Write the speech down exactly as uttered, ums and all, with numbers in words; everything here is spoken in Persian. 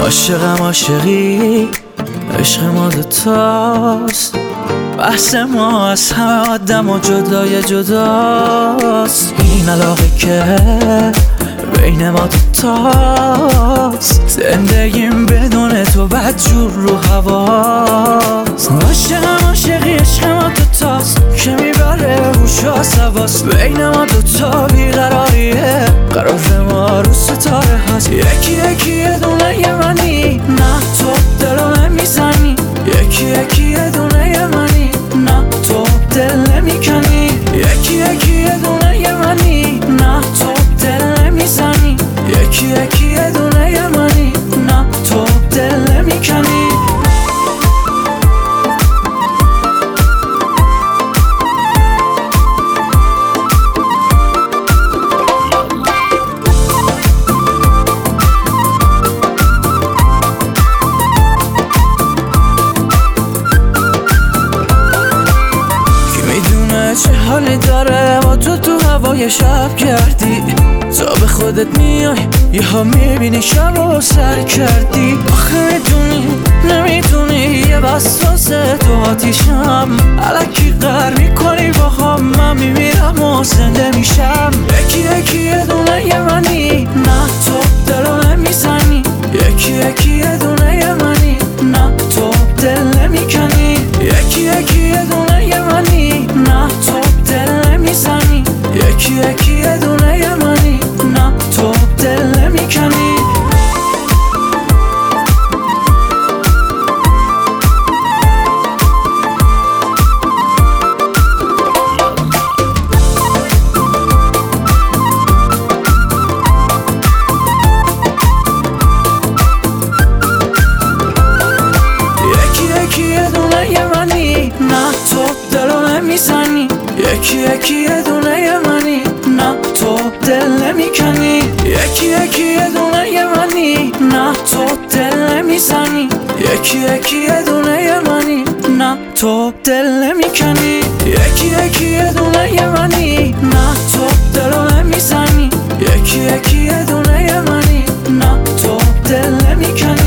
عاشقم عاشقی عشق ما دوتاست، بحث ما از همه آدم و جدای جداست. این علاقه که بین ما دوتاست، زندگیم بدون تو بدجور رو هواست. عاشقم عاشقی عشق ما دوتاست که میبره هوش و حواس. بین ما دوتا بیقراریه، قرار ما رو ستاره هست. یکی یکی یه دونه یه منی، نه تو دلو نمیزنی. یکی یکی یه دونه یه منی، نه تو دل نمیکنی. یکی یکی یه دونه یه منی، نه تو دل نمیزنی. یکی یکی یه دونه یه منی، نه تو دل نمیکنی. چه حالی داره با تو تو هوای شب کردی. تا به خودت میای یه ها میبینی شب رو سر کردی. آخه میدونی نمیدونی یه وسوسه تو آتیشم. الکی قهر میکنی با هم، من میمیرم و زنده میشم. یکی یکی یه دونه یه منی، نه تو دلو نمیزنی. یکی یکی یه دونه یه منی، نه تو دل نمیکنی. یکی یکی یه دونه یه منی، نه تو دل نمیزنی. یکی یکی یه دونه یه منی، نه تو دل نمیکنی. یکی یکی یه دونه یه منی، نه تو دل نمیکنی. یکی یکی یه دونه یه منی، نه تو دل نمیزنی. یکی یکی یه دونه یه منی، نه تو دل نمیکنی. یکی یکی یه دونه یه منی، نه تو دلو نمیزنی. یکی یکی یه دونه یه منی، نه تو دل نمیکنی.